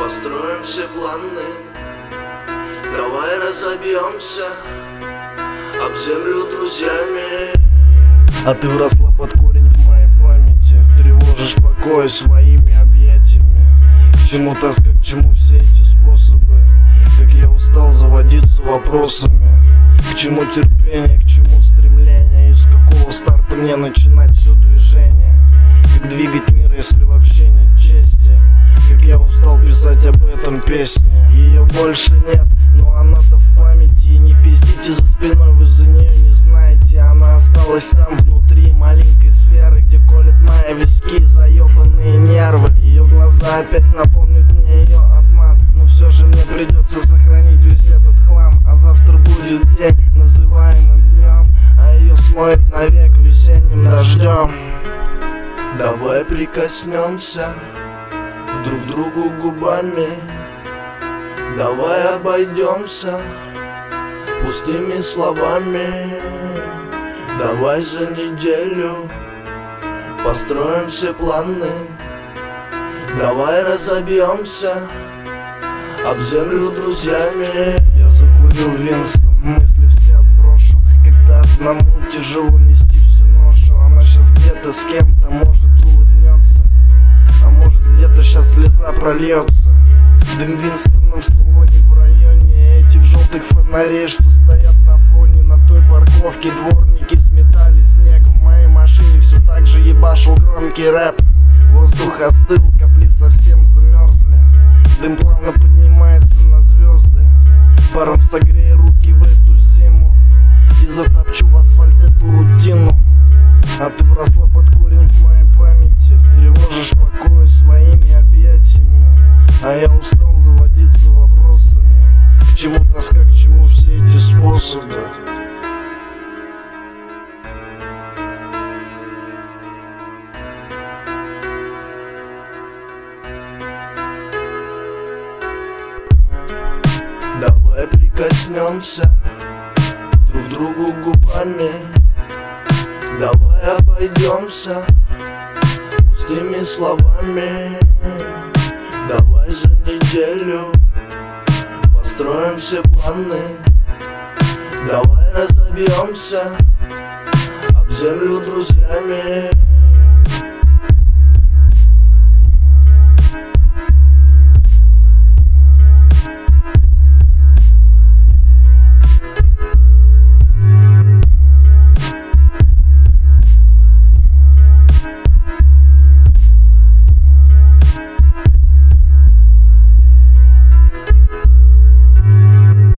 Построим все планы, давай разобьемся об землю друзьями. А ты вросла под корень в моей памяти, тревожишь покой своими объятиями. К чему тоска, к чему все эти способы? Как я устал заводиться вопросами. К чему терпение, к чему стремление? Из какого старта мне начинать все движение? Как двигать мир, если вообще нет чести? Как я устал писать об этом песни. Ее больше нет, но она-то в памяти. И не пиздите за спиной, вы за нее не знаете. Она осталась там внутри маленькой сферы, где колет мои виски заебанные нервы. Ее глаза опять напомнят мне ее обман, но все же мне придется сохранить весь этот хлам. А завтра будет день, называемый днем, а ее смоет навек весенним дождем. Давай прикоснемся друг к другу губами, давай обойдемся пустыми словами. Давай за неделю построим все планы, давай разобьемся об землю друзьями. Я закурю Винстон, мысли все отброшу. Когда одному тяжело нести всю ношу. Она сейчас где-то с кем-то может улыбнется, а может где-то сейчас слеза прольется. Дым Винстона в салоне в районе этих желтых фонарей, что стоят на фоне. На той парковке дворники сметали снег. В моей машине все так же ебашил громкий рэп. Воздух остыл, капли совсем замерзли. Дым плавно поднимается на звезды. Паром согрей руки в эту зиму и затопчу в асфальт эту рутину. А ты вросла под корень в моей памяти, тревожишь покой своими объятиями. А я устал заводиться вопросами. К чему тоска, к чему все эти способы? Давай прикоснемся друг к другу губами, давай обойдемся пустыми словами. Давай за неделю построим все планы, давай разобьемся об землю друзьями.